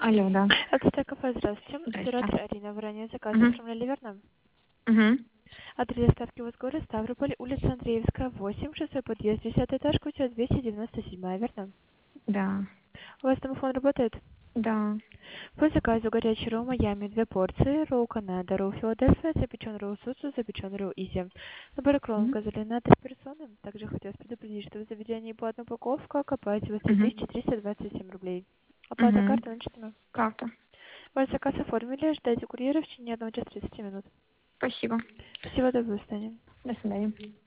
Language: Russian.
Алло, да. Это кафе, здравствуйте. Здрасте. Оператор Арина, вы ранее заказ Угу. оформляли, верно? Угу. Адрес доставки у вас город Ставрополь, улица Андреевская, 8, 6 подъезд, 10 этаж, квартира 297, верно? Да. У вас домофон работает? Да. По заказу горячий ролл Майами, 2 порции, ролл Канада, ролл Филадельфия, запечен ролл Сусу, запечен ролл Изи. Набор крон Угу. указали на 3 персоны. Также хотелось предупредить, что в заведении платная упаковка, окупается Угу. 2327 рублей. Оплата Угу. карты начатана. Карта. Ваш заказ оформили, ждайте курьера в течение 1 часа 30 минут. Спасибо. Спасибо, до свидания. До свидания.